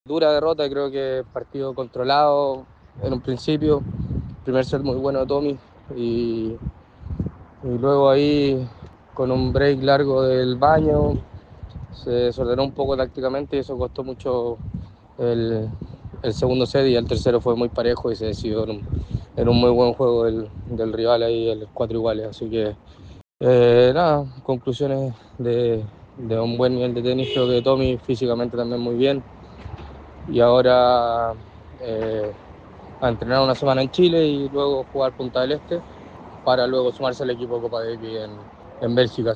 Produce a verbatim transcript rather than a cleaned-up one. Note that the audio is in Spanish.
Dura derrota, creo que partido controlado en un principio. Primer set muy bueno de Tommy y, y luego ahí con un break largo del baño se desordenó un poco tácticamente y eso costó mucho el, el segundo set y el tercero fue muy parejo y se decidió en un, en un muy buen juego del, del rival ahí, el cuatro iguales. Así que eh, nada, conclusiones de, de un buen nivel de tenis. Creo que Tommy físicamente también muy bien y ahora eh, a entrenar una semana en Chile y luego jugar Punta del Este para luego sumarse al equipo Copa Davis en, en Bélgica.